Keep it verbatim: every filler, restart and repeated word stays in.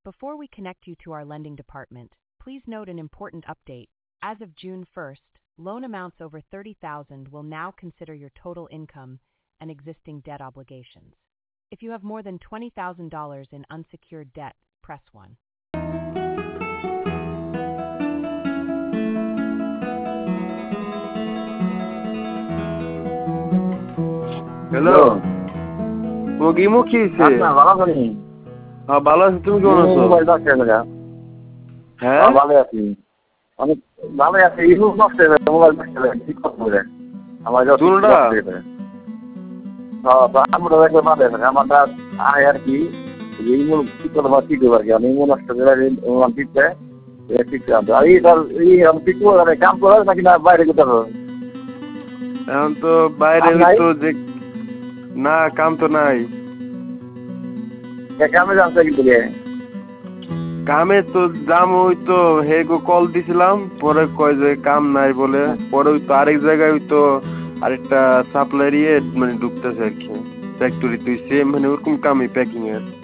Before we connect you to our lending department, please note an important update. As of June first, loan amounts over thirty thousand dollars will now consider your total income and existing debt obligations. If you have more than twenty thousand dollars in unsecured debt, press one. Hello, মুগি মুখি সে ভালো আছি। হ্যাঁ ভালো আছি, তুমি কেমন আছো? হ্যাঁ ভালো আছি, অনেক ভালো আছি। ইউজ করতে মোবাইল ঠিক করে আমার দুটোটা আমরা ভালো আছে আমারটা আয় আর কি ইমন ঠিক করে ঠিক হবে আর কি আমি ইমন নষ্ট করে ঠিকছে ঠিক আছে। আর এই আমি ঠিক করে কাম করে নাকি না বাইরে যেতে হবে? এখন তো বাইরে তো যে না কাম তো নাই। কামে যাচ্ছে কিন্তু কামে তো যাম, ওই তো হে গো কল দিছিলাম, পরে কয় যে কাম নাই বলে, পরে ওই তো আরেক জায়গায় ওই তো আরেকটা সাপ্লাইয়ের মানে ঢুকতেছে আর কি ফ্যাক্টরি, তুই সেম মানে ওরকম কামই প্যাকিং এর।